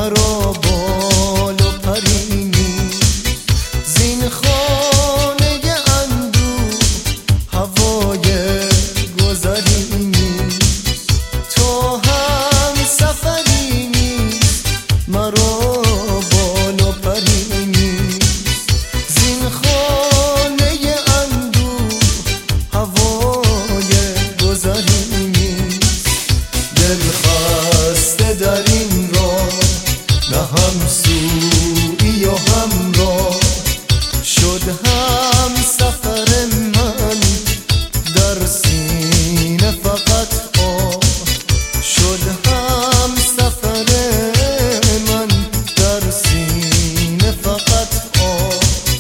مرا بال و پری نیست. زین خانه اندوه هوای گذری نیست. تو هم سفری نیست مرا بال و پری نیست. زین خانه اندوه هوای گذری نیست. دل خسته در این راه نه هم سویی و هم راه شد هم سفر من در سینه فقط آه شد هم سفر من در سینه فقط آه.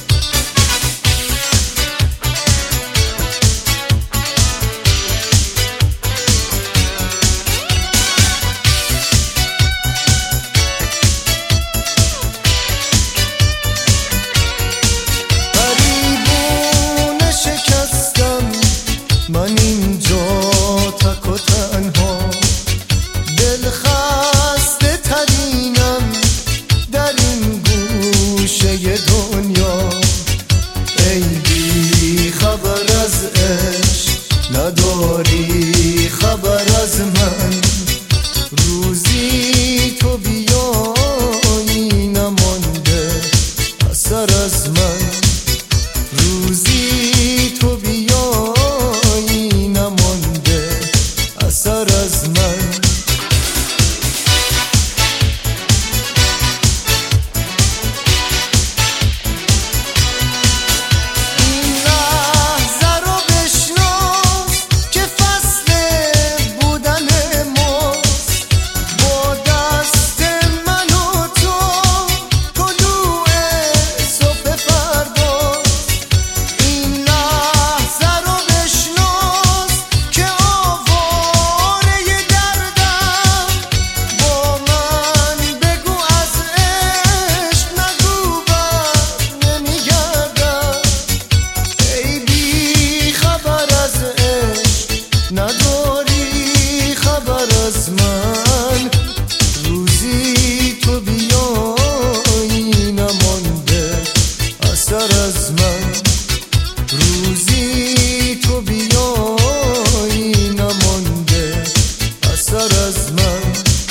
من اینجا تک و تنها دل خسته ترینم در این گوشه دنیا. ای بی خبر از عشق نداری خبر از من. روزی تو بیایی نمانده اثر از من. روزی تو بیایی نمانده اثر از من. این لحظه رو بشناس که فصل بودن ماست. با دست من و تو طلوع صبح فرداست. این لحظه رو بشناس که آواره دردم. با من بگو از عشق نگو بر نمیگردم. ای بی خبر از عشق نداری خبر از من. روزی تو بیایی نمانده اثر از من. روزی تو بیایی نمانده اثر از من.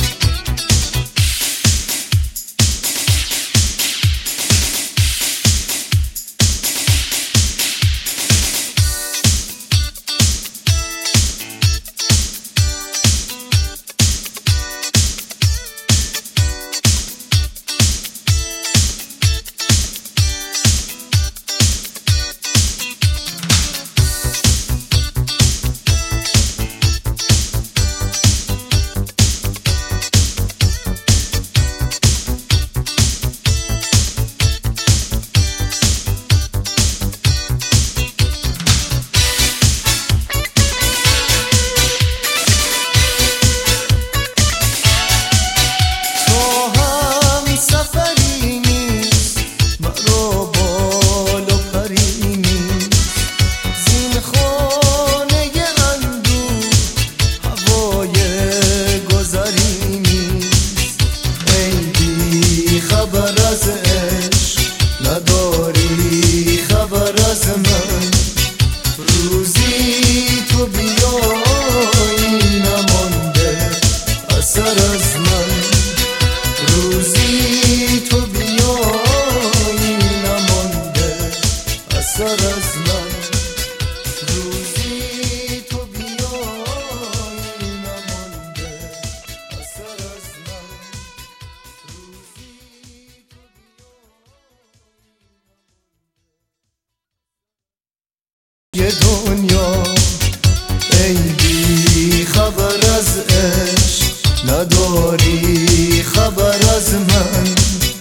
یه دنیا ای بی خبر از عشق نداری خبر از من.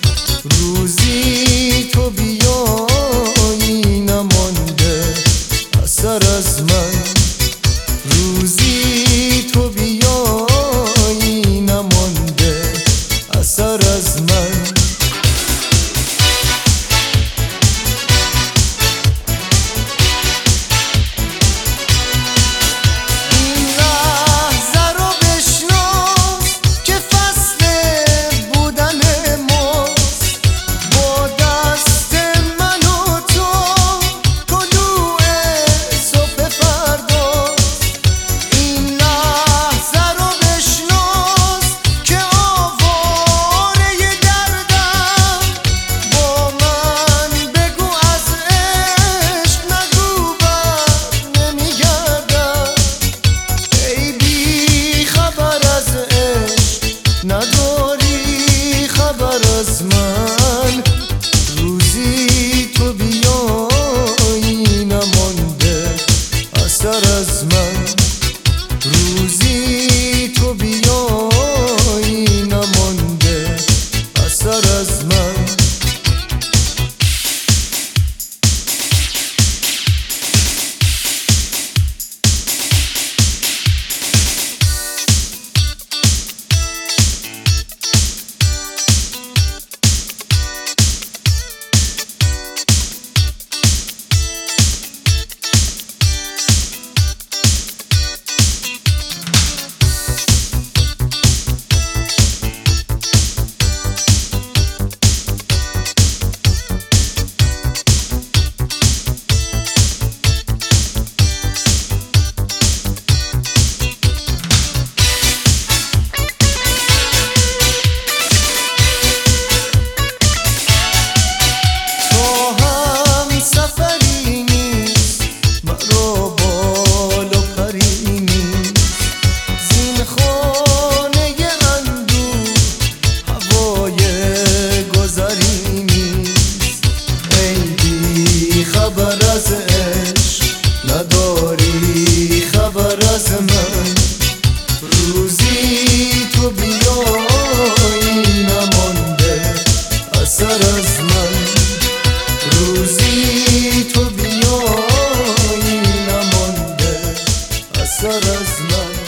روزی تو بیایی نمانده اثر از من. روزی تو بیایی نمانده اثر از من. این لحظه رو بشناس که من، روزی تو بیایی نمانده اثر از من. نداری خبر از من، روزی تو بیایی نمانده اثر از من، روزی تو بیایی نمانده اثر از من.